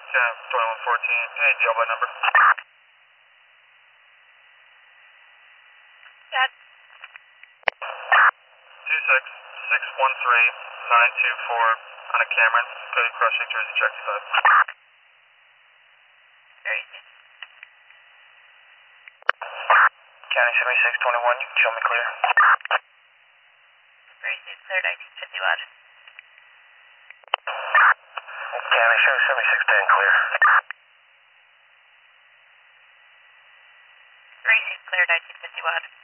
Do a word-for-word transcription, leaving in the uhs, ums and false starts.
ten, twenty-one fourteen. Hey, deal by number. That. two six six one three nine two four on a Cameron. Cody Cross Shake Jersey, Taxi five. Very good. County seventy-six twenty-one, you can show me clear. Very good. Clear nineteen fifty watt. County show seventy-six ten clear. Very good. Clear nineteen fifty watt.